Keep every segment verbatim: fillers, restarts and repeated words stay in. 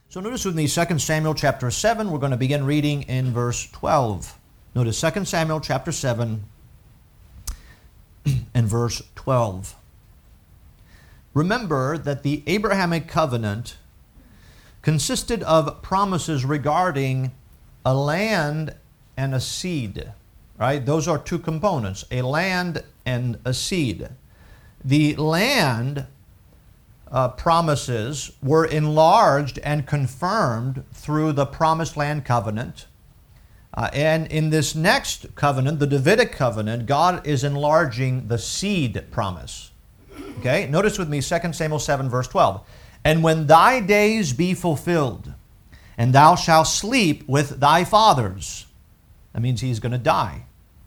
So notice with me Second Samuel chapter seven. We're going to begin reading in verse twelve. Notice Second Samuel chapter seven and verse twelve. Remember that the Abrahamic covenant consisted of promises regarding a land and a seed. Right? Those are two components, a land and a seed. The land Uh, promises were enlarged and confirmed through the Promised Land covenant. Uh, and in this next covenant, the Davidic covenant, God is enlarging the seed promise. Okay, notice with me Second Samuel seven verse twelve. And when thy days be fulfilled, and thou shalt sleep with thy fathers, that means he's going to die,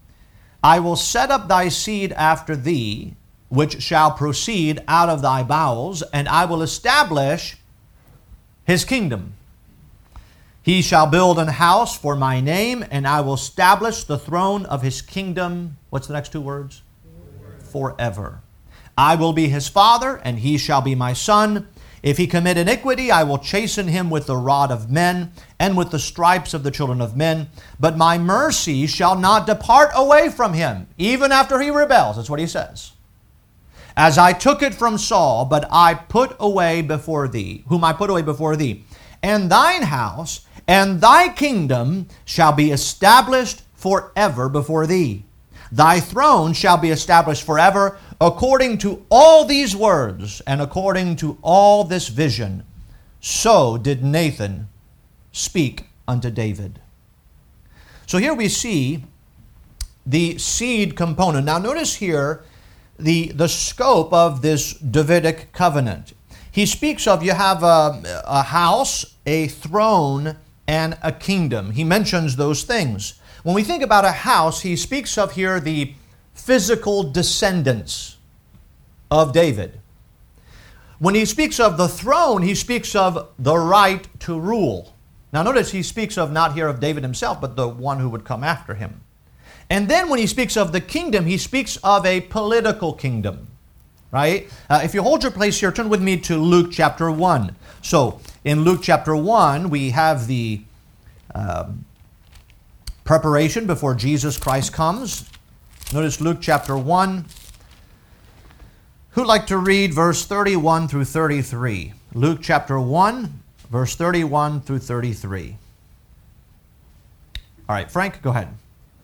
I will set up thy seed after thee, which shall proceed out of thy bowels, and I will establish his kingdom. He shall build an house for my name, and I will establish the throne of his kingdom. What's the next two words? Forever. Forever. I will be his father, and he shall be my son. If he commit iniquity, I will chasten him with the rod of men, and with the stripes of the children of men. But my mercy shall not depart away from him, even after he rebels. That's what he says. As I took it from Saul, but I put away before thee, whom I put away before thee. And thine house and thy kingdom shall be established forever before thee. Thy throne shall be established forever, according to all these words, and according to all this vision. So did Nathan speak unto David. So here we see the seed component. Now notice here, The, the scope of this Davidic covenant. He speaks of you have a, a house, a throne, and a kingdom. He mentions those things. When we think about a house, he speaks of here the physical descendants of David. When he speaks of the throne, he speaks of the right to rule. Now notice he speaks of not here of David himself, but the one who would come after him. And then when he speaks of the kingdom, he speaks of a political kingdom, right? Uh, if you hold your place here, turn with me to Luke chapter one. So in Luke chapter one, we have the um, preparation before Jesus Christ comes. Notice Luke chapter one. Who'd like to read verse thirty-one through thirty-three? Luke chapter one, verse thirty-one through thirty-three. All right, Frank, go ahead.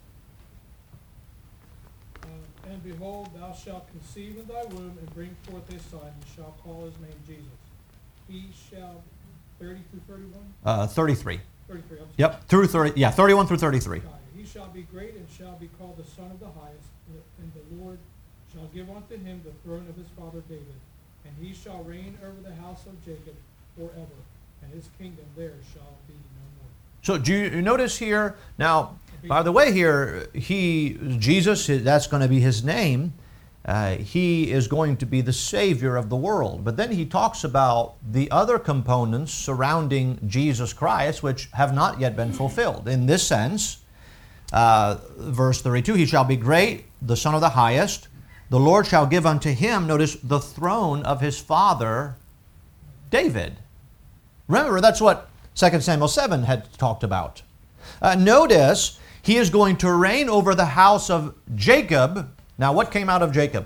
And behold, thou shalt conceive in thy womb, and bring forth a son, and shall call his name Jesus. He shall, thirty through thirty-one? Uh, thirty-three. thirty-three, I'm sorry. Yep, through thirty. Yeah, thirty-one through thirty-three. He shall be great, and shall be called the Son of the Highest, and the Lord shall give unto him the throne of his father David. And he shall reign over the house of Jacob forever, and his kingdom there shall be no more. So do you notice here, now, by the way here, he, Jesus, that's going to be his name. Uh, he is going to be the Savior of the world. But then he talks about the other components surrounding Jesus Christ, which have not yet been fulfilled. In this sense, uh, verse thirty-two, he shall be great, the Son of the Highest. The Lord shall give unto him, notice, the throne of his father David. Remember, that's what Second Samuel seven had talked about. Uh, notice, he is going to reign over the house of Jacob. Now, what came out of Jacob?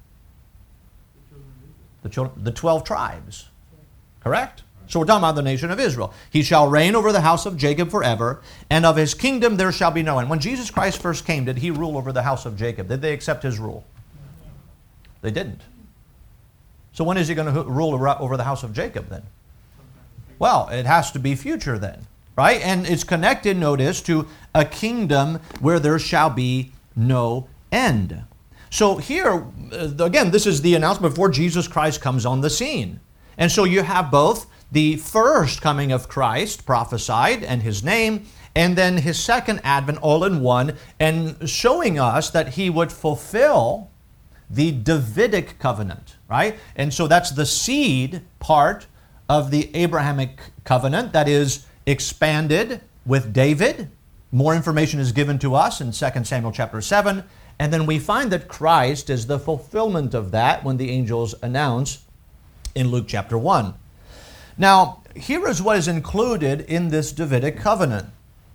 The children, the twelve tribes. Correct? So we're talking about the nation of Israel. He shall reign over the house of Jacob forever, and of his kingdom there shall be no end. When Jesus Christ first came, did he rule over the house of Jacob? Did they accept his rule? They didn't. So when is he going to rule over the house of Jacob then? Well, it has to be future then, right? And it's connected, notice, to a kingdom where there shall be no end. So here, again, this is the announcement before Jesus Christ comes on the scene. And so you have both the first coming of Christ prophesied and his name, and then his second advent all in one, and showing us that he would fulfill the Davidic covenant, right? And so that's the seed part of the Abrahamic covenant that is expanded with David. More information is given to us in Second Samuel chapter seven. And then we find that Christ is the fulfillment of that when the angels announce in Luke chapter one. Now, here is what is included in this Davidic covenant.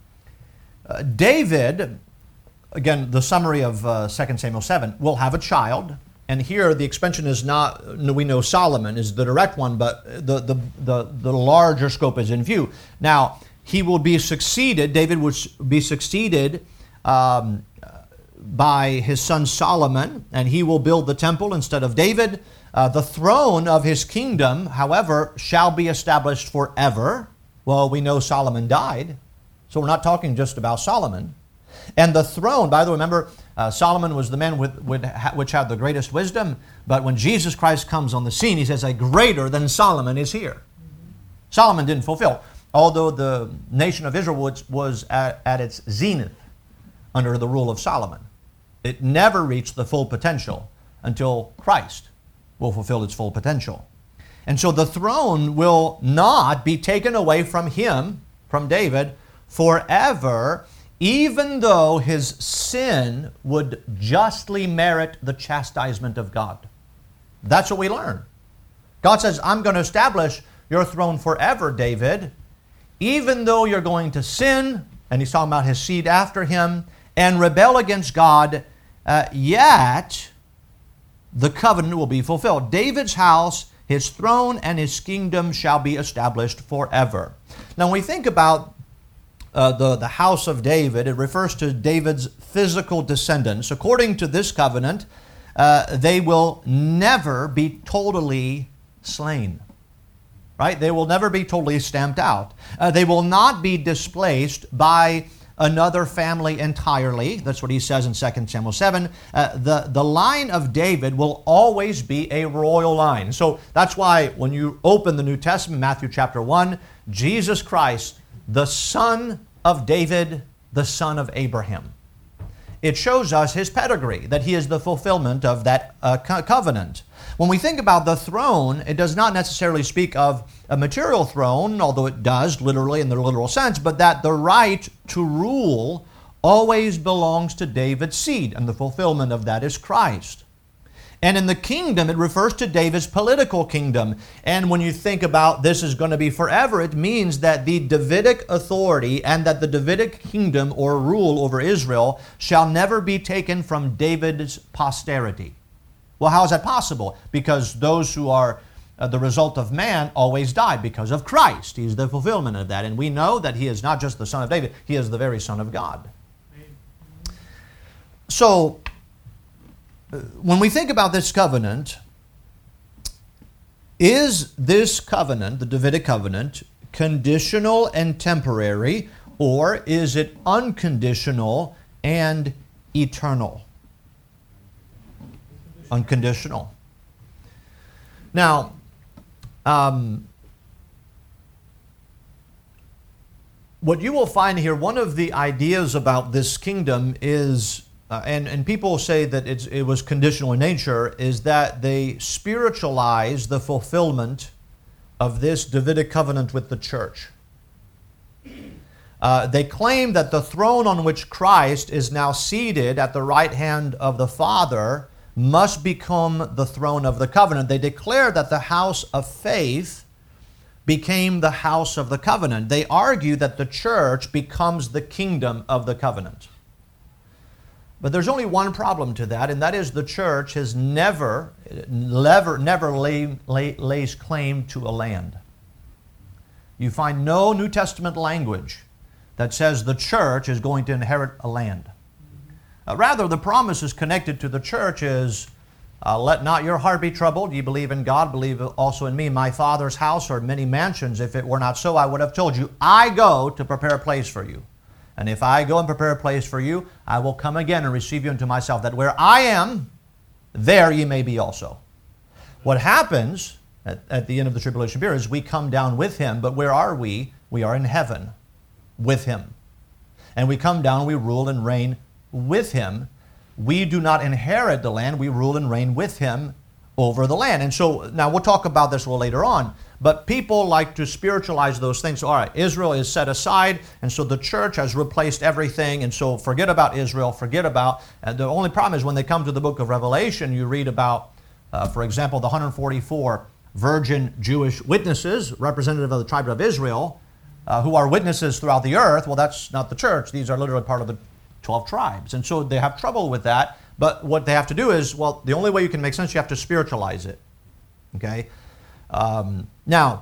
Uh, David, again, the summary of uh, Second Samuel seven, will have a child. And here the expansion is not, we know Solomon is the direct one, but the, the, the, the larger scope is in view. Now, he will be succeeded, David would be succeeded um, by his son Solomon, and he will build the temple instead of David. Uh, the throne of his kingdom, however, shall be established forever. Well, we know Solomon died, so we're not talking just about Solomon. And the throne, by the way, remember, uh, Solomon was the man with, with, which had the greatest wisdom, but when Jesus Christ comes on the scene, he says, a greater than Solomon is here. Mm-hmm. Solomon didn't fulfill, although the nation of Israel was, was at, at its zenith under the rule of Solomon. It never reached the full potential until Christ will fulfill its full potential. And so the throne will not be taken away from him, from David, forever, even though his sin would justly merit the chastisement of God. That's what we learn. God says, I'm going to establish your throne forever, David, even though you're going to sin, and he's talking about his seed after him, and rebel against God, uh, yet the covenant will be fulfilled. David's house, his throne, and his kingdom shall be established forever. Now, when we think about Uh, the, the house of David, it refers to David's physical descendants. According to this covenant, uh, they will never be totally slain. Right? They will never be totally stamped out. Uh, they will not be displaced by another family entirely. That's what he says in Second Samuel seven. Uh, the, the line of David will always be a royal line. So that's why when you open the New Testament, Matthew chapter one, Jesus Christ, the son of David, the son of Abraham. It shows us his pedigree, that he is the fulfillment of that uh, co- covenant. When we think about the throne, it does not necessarily speak of a material throne, although it does literally in the literal sense, but that the right to rule always belongs to David's seed, and the fulfillment of that is Christ. And in the kingdom, it refers to David's political kingdom. And when you think about this is going to be forever, it means that the Davidic authority and that the Davidic kingdom or rule over Israel shall never be taken from David's posterity. Well, how is that possible? Because those who are uh, the result of man always die because of Christ. He's the fulfillment of that. And we know that he is not just the son of David, he is the very son of God. So, when we think about this covenant, is this covenant, the Davidic covenant, conditional and temporary, or is it unconditional and eternal? Unconditional. Now, um, what you will find here, one of the ideas about this kingdom is Uh, and, and people say that it's, it was conditional in nature, is that they spiritualize the fulfillment of this Davidic covenant with the church. Uh, they claim that the throne on which Christ is now seated at the right hand of the Father must become the throne of the covenant. They declare that the house of faith became the house of the covenant. They argue that the church becomes the kingdom of the covenant. But there's only one problem to that, and that is the church has never, never, never lay, lay, lays claim to a land. You find no New Testament language that says the church is going to inherit a land. Uh, rather, the promise is connected to the church is, uh, let not your heart be troubled. You believe in God, believe also in me. My Father's house are many mansions. If it were not so, I would have told you. I go to prepare a place for you. And if I go and prepare a place for you, I will come again and receive you unto myself, that where I am, there ye may be also. What happens at, at the end of the tribulation period is we come down with him, but where are we? We are in heaven with him. And we come down, we rule and reign with him. We do not inherit the land, we rule and reign with him over the land. And so, now we'll talk about this a little later on, but people like to spiritualize those things. All right, Israel is set aside, and so the church has replaced everything, and so forget about Israel, forget about, and the only problem is when they come to the book of Revelation, you read about, uh, for example, the one hundred forty-four virgin Jewish witnesses, representative of the tribe of Israel, uh, who are witnesses throughout the earth. Well, that's not the church. These are literally part of the twelve tribes. And so they have trouble with that. But what they have to do is, well, the only way you can make sense, you have to spiritualize it. Okay? Um, now,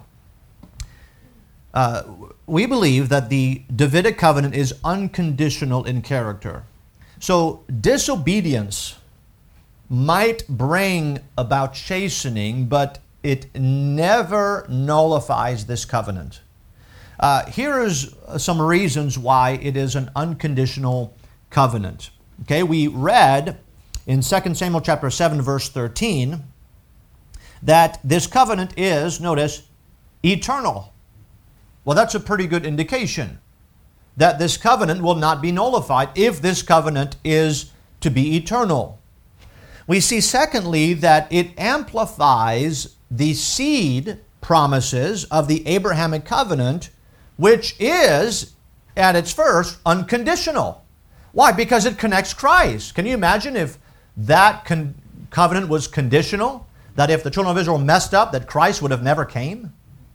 uh, we believe that the Davidic covenant is unconditional in character. So disobedience might bring about chastening, but it never nullifies this covenant. Uh, here's some reasons why it is an unconditional covenant. Okay, we read in Second Samuel chapter seven, verse thirteen, that this covenant is, notice, eternal. Well, that's a pretty good indication that this covenant will not be nullified if this covenant is to be eternal. We see, secondly, that it amplifies the seed promises of the Abrahamic covenant, which is, at its first, unconditional. Why? Because it connects Christ. Can you imagine if that con- covenant was conditional? That if the children of Israel messed up, that Christ would have never came?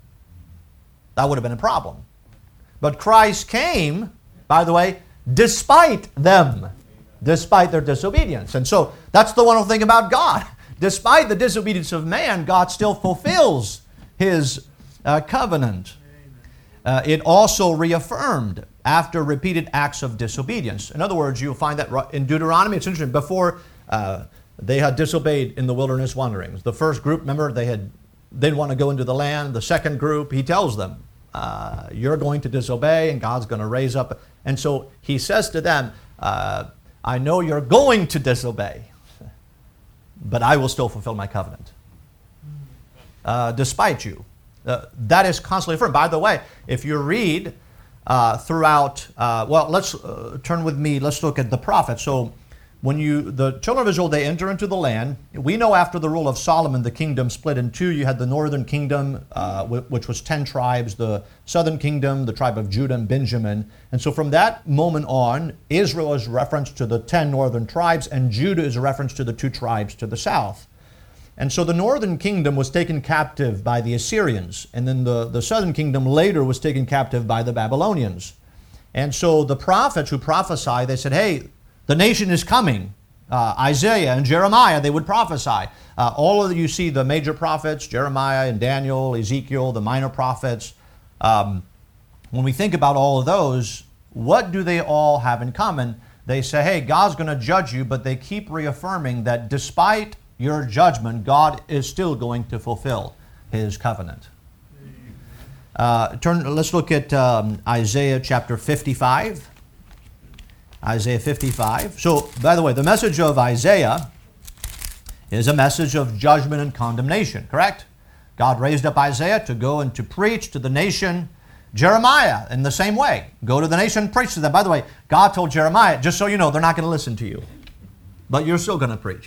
That would have been a problem. But Christ came, by the way, despite them, despite their disobedience. And so that's the wonderful thing about God. Despite the disobedience of man, God still fulfills His uh, covenant. Uh, it also reaffirmed after repeated acts of disobedience. In other words, you'll find that in Deuteronomy. It's interesting. Before uh, they had disobeyed in the wilderness wanderings. The first group, remember, they had they didn't want to go into the land. The second group, He tells them, uh, you're going to disobey and God's going to raise up. And so He says to them, uh, I know you're going to disobey, but I will still fulfill my covenant. Uh, despite you. Uh, that is constantly affirmed. By the way, if you read uh, throughout, uh, well, let's uh, turn with me, let's look at the prophets. So when you, the children of Israel, they enter into the land. We know after the rule of Solomon, the kingdom split in two. You had the northern kingdom, uh, which was ten tribes, the southern kingdom, the tribe of Judah and Benjamin. And so from that moment on, Israel is referenced to the ten northern tribes, and Judah is a reference to the two tribes to the south. And so the northern kingdom was taken captive by the Assyrians, and then the, the southern kingdom later was taken captive by the Babylonians. And so the prophets who prophesied, they said, hey, the nation is coming. Uh, Isaiah and Jeremiah, they would prophesy. Uh, all of the, you see the major prophets, Jeremiah and Daniel, Ezekiel, the minor prophets. Um, when we think about all of those, what do they all have in common? They say, hey, God's going to judge you, but they keep reaffirming that despite your judgment, God is still going to fulfill His covenant. Uh, turn. Let's look at um, Isaiah chapter fifty-five. Isaiah fifty-five. So, by the way, the message of Isaiah is a message of judgment and condemnation, correct? God raised up Isaiah to go and to preach to the nation. Jeremiah, in the same way, go to the nation and preach to them. By the way, God told Jeremiah, just so you know, they're not going to listen to you, but you're still going to preach.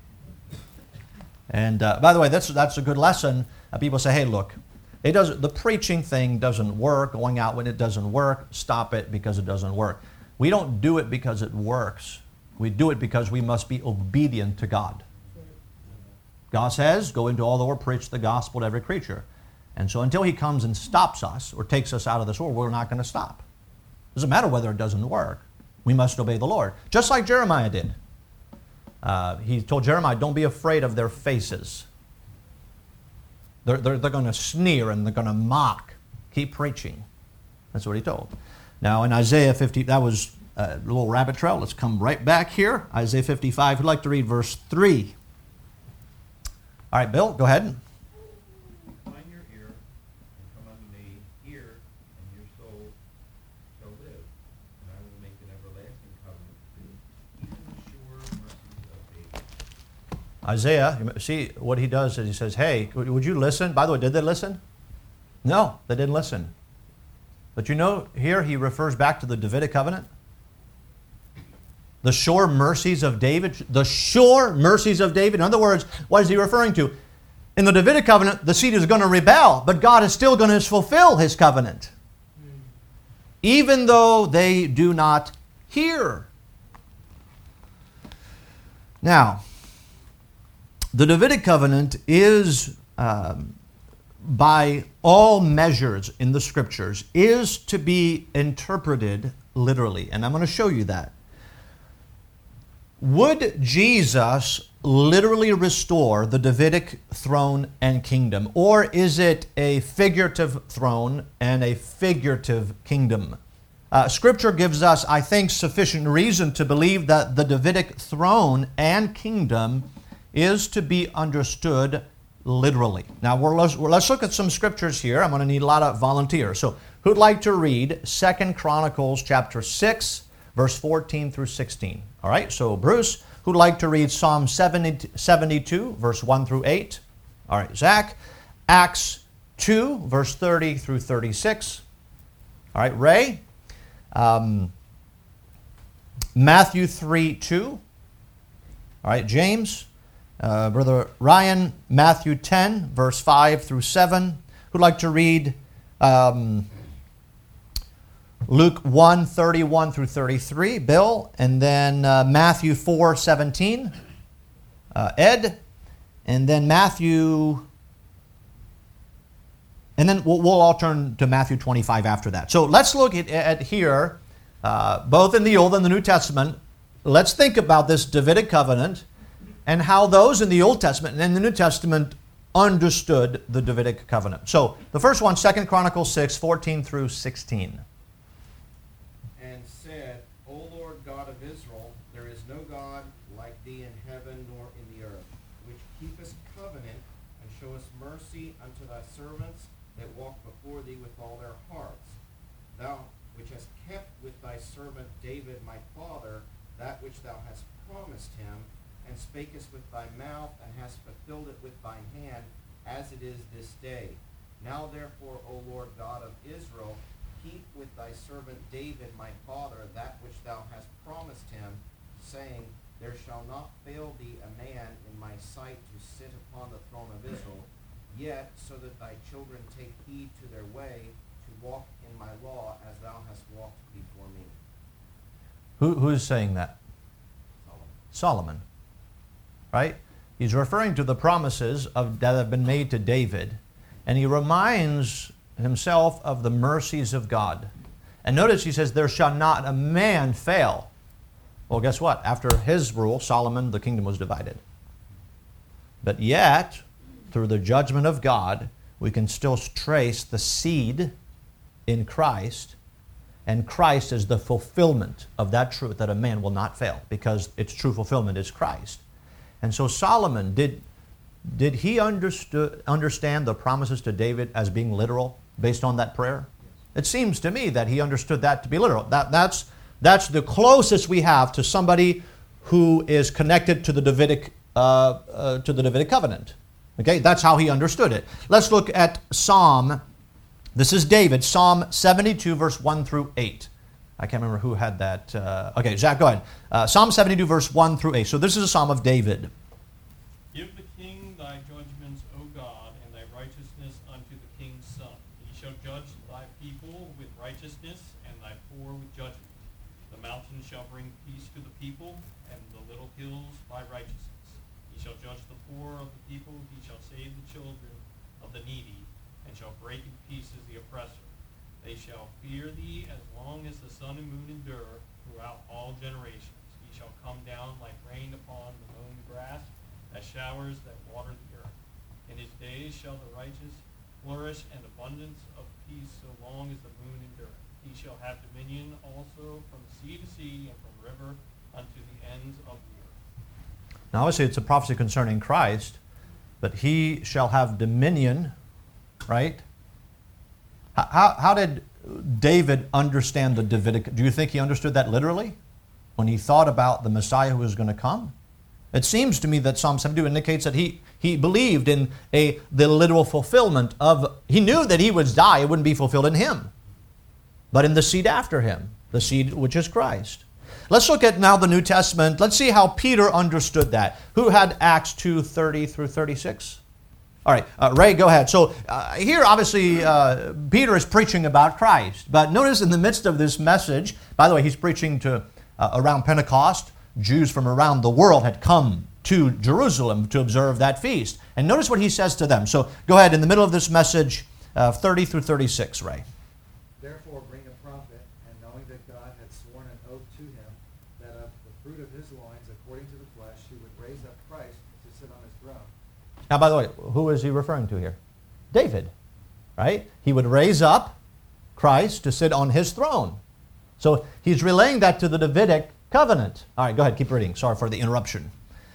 And uh, by the way, that's that's a good lesson. Uh, people say, hey, look, it doesn't. The preaching thing doesn't work. Going out when it doesn't work, stop it because it doesn't work. We don't do it because it works. We do it because we must be obedient to God. God says, go into all the world, preach the gospel to every creature. And so until He comes and stops us or takes us out of this world, we're not going to stop. Doesn't matter whether it doesn't work. We must obey the Lord, just like Jeremiah did. Uh, he told Jeremiah, don't be afraid of their faces. They're, they're, they're going to sneer and they're going to mock. Keep preaching. That's what he told. Now in Isaiah fifty, that was a little rabbit trail. Let's come right back here. Isaiah fifty-five, who'd like to read verse three? All right, Bill, go ahead. Incline your ear and come unto me, hear, and your soul shall live. And I will make an everlasting covenant with you, even the sure mercies of David. Isaiah, see what he does is he says, hey, would you listen? By the way, did they listen? No, they didn't listen. But you know, here he refers back to the Davidic covenant. The sure mercies of David. The sure mercies of David. In other words, what is he referring to? In the Davidic covenant, the seed is going to rebel, but God is still going to fulfill His covenant. Even though they do not hear. Now, the Davidic covenant is um, by all measures in the Scriptures, is to be interpreted literally. And I'm going to show you that. Would Jesus literally restore the Davidic throne and kingdom? Or is it a figurative throne and a figurative kingdom? Uh, scripture gives us, I think, sufficient reason to believe that the Davidic throne and kingdom is to be understood literally. Now, we're, let's, let's look at some scriptures here. I'm going to need a lot of volunteers. So, who'd like to read Second Chronicles chapter six, verse fourteen through sixteen? All right, so Bruce, who'd like to read Psalm seventy, seventy-two, verse one through eight? All right, Zach, Acts two, verse thirty through thirty-six. All right, Ray, um, Matthew three, two. All right, James, uh, Brother Ryan, Matthew ten, verse five through seven. Who'd like to read um, Luke one, thirty-one through thirty-three, Bill, and then uh, Matthew four, seventeen, uh, Ed, and then Matthew, and then we'll, we'll all turn to Matthew twenty-five after that. So let's look at, at here, uh, both in the Old and the New Testament. Let's think about this Davidic covenant and how those in the Old Testament and in the New Testament understood the Davidic covenant. So the first one, Second Chronicles six, fourteen through sixteen. God of Israel, there is no God like thee in heaven nor in the earth, which keepest covenant and showest mercy unto thy servants that walk before thee with all their hearts. Thou which hast kept with thy servant David my father that which thou hast promised him, and spakest with thy mouth, and hast fulfilled it with thine hand, as it is this day. Now therefore, O Lord God of Israel, keep with thy servant David my father that which thou hast promised him, saying, There shall not fail thee a man in my sight to sit upon the throne of Israel, yet so that thy children take heed to their way, to walk in my law as thou hast walked before me. Who, who's saying that? Solomon. Solomon. Right? He's referring to the promises of, that have been made to David, and he reminds himself of the mercies of God. And notice he says, there shall not a man fail. Well, guess what? After his rule, Solomon, the kingdom was divided. But yet, through the judgment of God, we can still trace the seed in Christ, and Christ is the fulfillment of that truth that a man will not fail, because its true fulfillment is Christ. And so Solomon, did, did he understood, understand the promises to David as being literal based on that prayer? It seems to me that he understood that to be literal. That, that's, that's the closest we have to somebody who is connected to the Davidic, uh, uh, to the Davidic covenant. Okay, that's how he understood it. Let's look at Psalm. This is David, Psalm seventy-two, verse one through eight. I can't remember who had that. Uh, okay, Zach, go ahead. Uh, Psalm seventy-two, verse one through eight. So this is a psalm of David. Give the king thy judgments, O God, and thy righteousness unto the king's son. He shall judge thy people with righteousness, and thy poor with judgment. The mountains shall bring peace to the people, and the little hills by righteousness. He shall judge the poor of the people. He shall save the children of the needy, and shall break in pieces the oppressor. They shall fear thee as long as the sun and moon endure throughout all generations. He shall come down like rain upon the mown grass, as showers that water the earth. In his days shall the righteous flourish, and abundance of peace so long as the moon endureth. He shall have dominion also from sea to sea, and from river unto the ends of the earth. Now obviously it's a prophecy concerning Christ, but he shall have dominion, right? How, how did David understand the Davidic? Do you think he understood that literally when he thought about the Messiah who was going to come? It seems to me that Psalm seventy-two indicates that he, he believed in a the literal fulfillment of, he knew that he would die, it wouldn't be fulfilled in him, but in the seed after him, the seed which is Christ. Let's look at now the New Testament. Let's see how Peter understood that. Who had Acts two, thirty through thirty-six? All right, uh, Ray, go ahead. So uh, here, obviously, uh, Peter is preaching about Christ. But notice in the midst of this message, by the way, he's preaching to uh, around Pentecost. Jews from around the world had come to Jerusalem to observe that feast. And notice what he says to them. So go ahead, in the middle of this message, uh, thirty through thirty-six, Ray. Therefore bring a prophet, and knowing that God had sworn an oath to him, that of the fruit of his loins, according to the flesh, he would raise up Christ to sit on his throne. Now, by the way, who is he referring to here? David, right? He would raise up Christ to sit on his throne. So he's relaying that to the Davidic covenant. All right, go ahead, keep reading. Sorry for the interruption.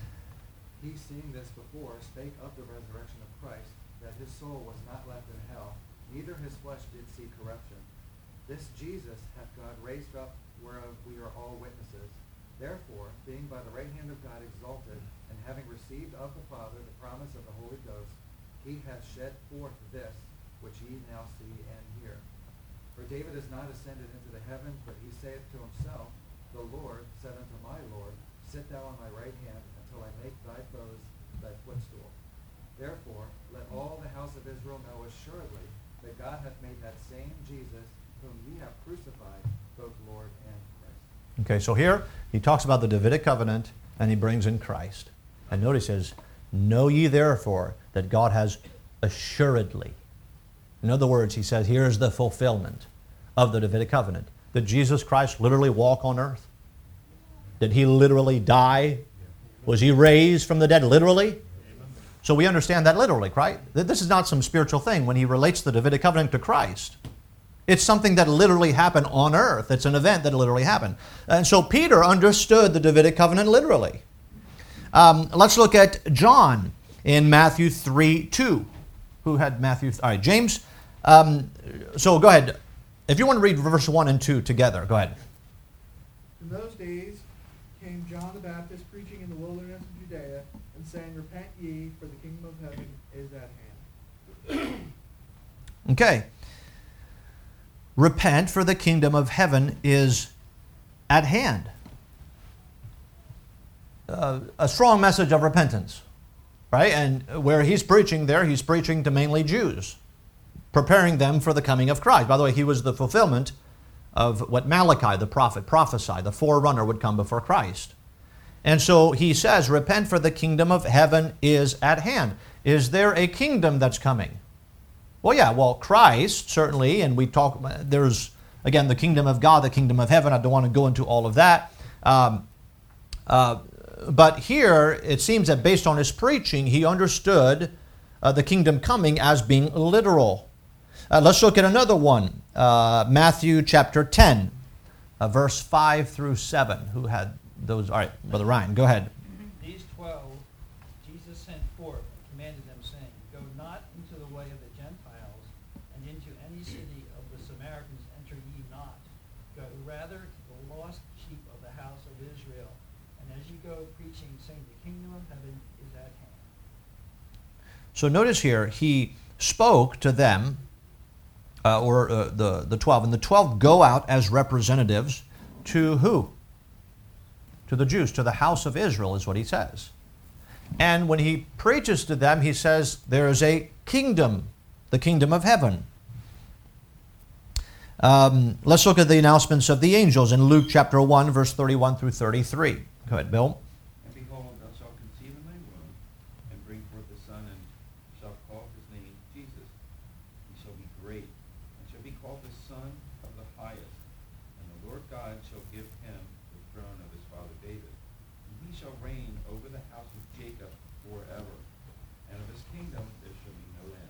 He, seeing this before, spake of the resurrection of Christ, that his soul was not left in hell, neither his flesh did see corruption. This Jesus hath God raised up, whereof we are all witnesses. Therefore, being by the right hand of God exalted, and having received of the Father the promise of the Holy Ghost, he hath shed forth this, which ye now see and hear. For David is not ascended into the heavens, but he saith to himself, The Lord said unto my Lord, Sit thou on my right hand, until I make thy foes thy footstool. Therefore, let all the house of Israel know assuredly that God hath made that same Jesus, whom ye have crucified, both Lord and Christ. Okay, so here he talks about the Davidic covenant, and he brings in Christ. And notice he says, Know ye therefore that God has assuredly. In other words, he says, here is the fulfillment of the Davidic covenant. Did Jesus Christ literally walk on earth? Did he literally die? Was he raised from the dead literally? So we understand that literally, right? This is not some spiritual thing when he relates the Davidic covenant to Christ. It's something that literally happened on earth. It's an event that literally happened. And so Peter understood the Davidic covenant literally. Um, let's look at John in Matthew three two. Who had Matthew? All right, James. Um, so go ahead. If you want to read verse one and two together, go ahead. In those days came John the Baptist preaching in the wilderness of Judea and saying, Repent ye, for the kingdom of heaven is at hand. Okay. Repent, for the kingdom of heaven is at hand. Uh, a strong message of repentance, right? And where he's preaching there, he's preaching to mainly Jews, preparing them for the coming of Christ. By the way, he was the fulfillment of what Malachi, the prophet, prophesied. The forerunner would come before Christ. And so he says, repent, for the kingdom of heaven is at hand. Is there a kingdom that's coming? Well, yeah, well, Christ, certainly, and we talk, there's, again, the kingdom of God, the kingdom of heaven. I don't want to go into all of that. Um, uh, but here, it seems that based on his preaching, he understood uh, the kingdom coming as being literal. Uh, let's look at another one, uh, Matthew chapter ten, uh, verse five through seven. Who had those? All right, Brother Ryan, go ahead. These twelve Jesus sent forth and commanded them, saying, Go not into the way of the Gentiles, and into any city of the Samaritans enter ye not. Go rather to the lost sheep of the house of Israel. And as you go preaching, saying, The kingdom of heaven is at hand. So notice here, he spoke to them, uh, or uh, the, the twelve, and the twelve go out as representatives to who? To the Jews, to the house of Israel, is what he says. And when he preaches to them, he says there is a kingdom, the kingdom of heaven. Um, let's look at the announcements of the angels in Luke chapter one, verse thirty-one through thirty-three. Go ahead, Bill. And behold, thou shalt conceive in thy womb, and bring forth a son, and shalt call his name Jesus. He shall be great, and shall be called the Son of the Highest. And the Lord God shall give him the throne of his father David. And he shall reign over the house of Jacob forever. And of his kingdom there shall be no end.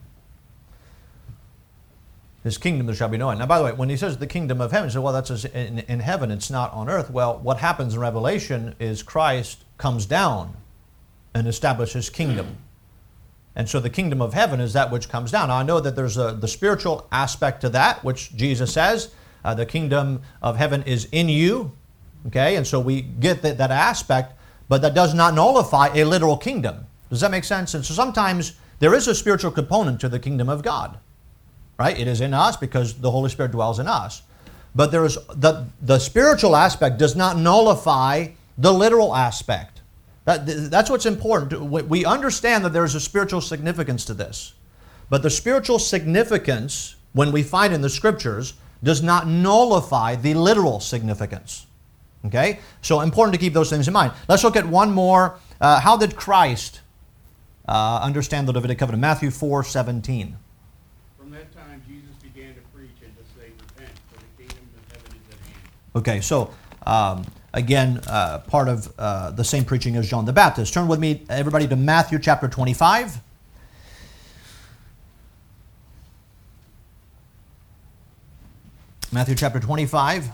His kingdom there shall be no end. Now, by the way, when he says the kingdom of heaven, so well, that's in, in heaven, it's not on earth. Well, what happens in Revelation is Christ comes down and establishes kingdom. And so the kingdom of heaven is that which comes down. Now, I know that there's a, the spiritual aspect to that, which Jesus says, uh, the kingdom of heaven is in you. Okay, and so we get that, that aspect, but that does not nullify a literal kingdom. Does that make sense? And so sometimes there is a spiritual component to the kingdom of God. Right? It is in us because the Holy Spirit dwells in us. But there is the, the spiritual aspect does not nullify the literal aspect. That, that's what's important. We understand that there is a spiritual significance to this. But the spiritual significance, when we find in the Scriptures, does not nullify the literal significance. Okay? So important to keep those things in mind. Let's look at one more uh, how did Christ uh, understand the Davidic covenant? Matthew four seventeen. From that time, Jesus began to preach and to say, repent, for the kingdom of heaven is at hand. Okay, so um, again, uh, part of uh, the same preaching as John the Baptist. Turn with me, everybody, to Matthew chapter twenty-five. Matthew chapter twenty-five.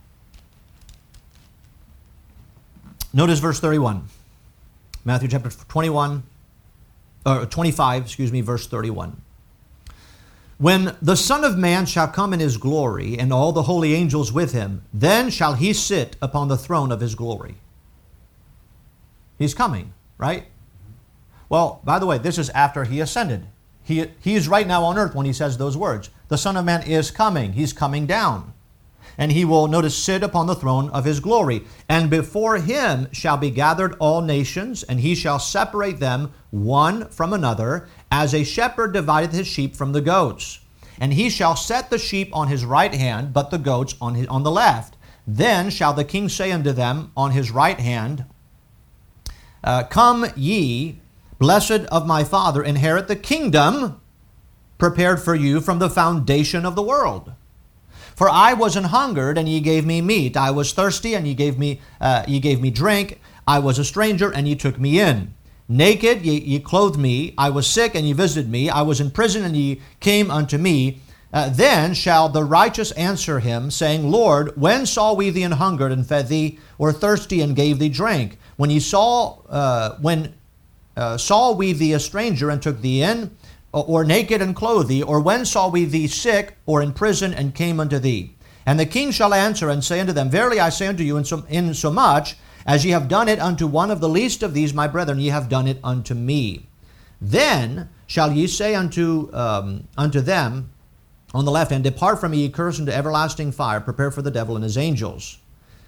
Notice verse thirty-one. Matthew chapter twenty-one, or twenty-five, excuse me, verse thirty-one. When the Son of Man shall come in his glory, and all the holy angels with him, then shall he sit upon the throne of his glory. He's coming, right? Well, by the way, this is after he ascended. He, he is right now on earth when he says those words. The Son of Man is coming. He's coming down. And he will, notice, sit upon the throne of his glory. And before him shall be gathered all nations, and he shall separate them one from another, as a shepherd divideth his sheep from the goats. And he shall set the sheep on his right hand, but the goats on his, on the left. Then shall the king say unto them on his right hand, uh, Come ye, blessed of my Father, inherit the kingdom prepared for you from the foundation of the world. For I was an hungered, and ye gave me meat. I was thirsty, and ye gave me uh, ye gave me drink. I was a stranger, and ye took me in. Naked, ye, ye clothed me. I was sick, and ye visited me. I was in prison, and ye came unto me. Uh, then shall the righteous answer him, saying, Lord, when saw we thee an hungered, and fed thee, or thirsty, and gave thee drink? When ye saw uh, when uh, saw we thee a stranger, and took thee in? Or naked and clothed thee? Or when saw we thee sick, or in prison, and came unto thee? And the king shall answer and say unto them, Verily I say unto you, in so, in so much as ye have done it unto one of the least of these my brethren, ye have done it unto me. Then shall ye say unto um, unto them on the left hand, Depart from me, ye cursed, into everlasting fire, prepared for the devil and his angels.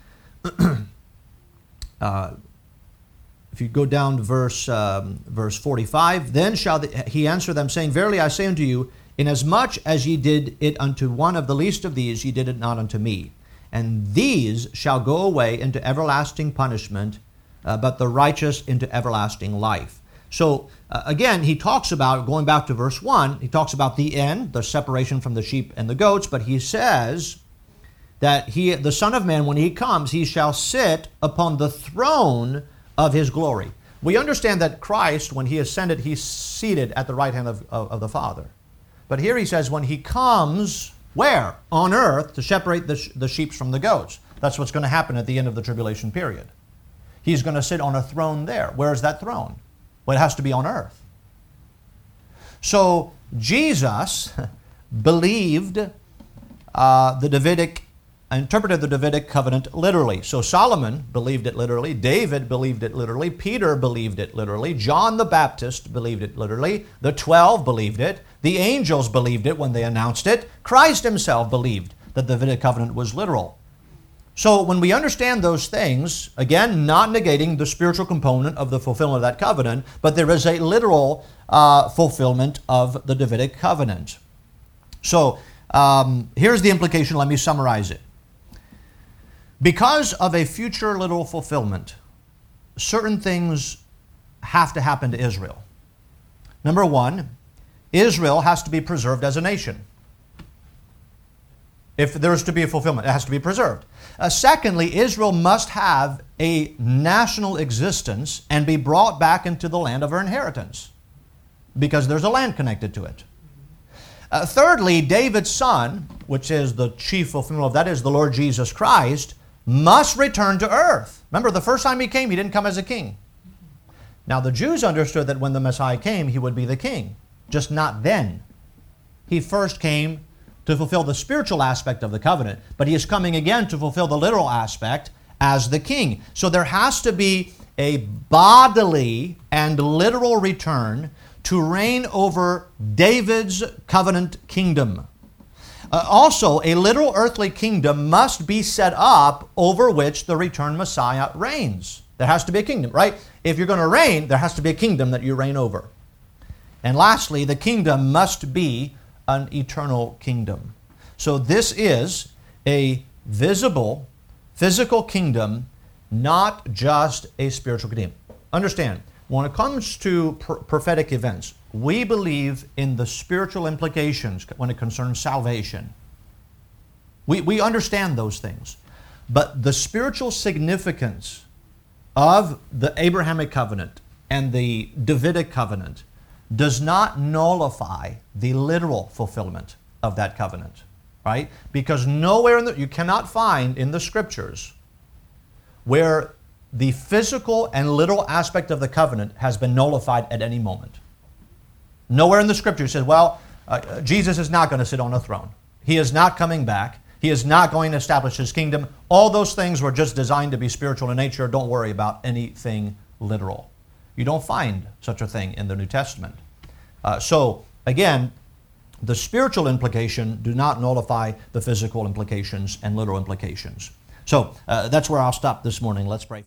uh, If you go down to verse um, verse forty-five, then shall the, he answer them, saying, Verily I say unto you, inasmuch as ye did it unto one of the least of these, ye did it not unto me. And these shall go away into everlasting punishment, uh, but the righteous into everlasting life. So uh, again, he talks about, going back to verse one, he talks about the end, the separation from the sheep and the goats, but he says that he, the Son of Man, when he comes, he shall sit upon the throne of his glory. We understand that Christ, when he ascended, he's seated at the right hand of, of, of the Father. But here he says when he comes, where? On earth, to separate the, sh- the sheep from the goats. That's what's going to happen at the end of the tribulation period. He's going to sit on a throne there. Where is that throne? Well, it has to be on earth. So Jesus believed uh, the Davidic interpreted the Davidic covenant literally. So Solomon believed it literally, David believed it literally, Peter believed it literally, John the Baptist believed it literally, the twelve believed it, the angels believed it when they announced it, Christ himself believed that the Davidic covenant was literal. So when we understand those things, again, not negating the spiritual component of the fulfillment of that covenant, but there is a literal uh, fulfillment of the Davidic covenant. So um, here's the implication. Let me summarize it. Because of a future literal fulfillment, certain things have to happen to Israel. Number one, Israel has to be preserved as a nation. If there is to be a fulfillment, it has to be preserved. Uh, secondly, Israel must have a national existence and be brought back into the land of her inheritance, because there's a land connected to it. Uh, thirdly, David's son, which is the chief fulfillment of that, is the Lord Jesus Christ, must return to earth. Remember, the first time he came, he didn't come as a king. Now, the Jews understood that when the Messiah came, he would be the king, just not then. He first came to fulfill the spiritual aspect of the covenant, but he is coming again to fulfill the literal aspect as the king. So there has to be a bodily and literal return to reign over David's covenant kingdom. Uh, also, a literal earthly kingdom must be set up over which the returned Messiah reigns. There has to be a kingdom, right? If you're going to reign, there has to be a kingdom that you reign over. And lastly, the kingdom must be an eternal kingdom. So this is a visible, physical kingdom, not just a spiritual understand, when it comes to pr- prophetic events, we believe in the spiritual implications when it concerns salvation. We, we understand those things. But the spiritual significance of the Abrahamic covenant and the Davidic covenant does not nullify the literal fulfillment of that covenant, right? Because nowhere in the, you cannot find in the scriptures where the physical and literal aspect of the covenant has been nullified at any moment. Nowhere in the scripture says, well, uh, Jesus is not going to sit on a throne. He is not coming back. He is not going to establish His kingdom. All those things were just designed to be spiritual in nature. Don't worry about anything literal. You don't find such a thing in the New Testament. Uh, so, again, the spiritual implication do not nullify the physical implications and literal implications. So, uh, that's where I'll stop this morning. Let's pray.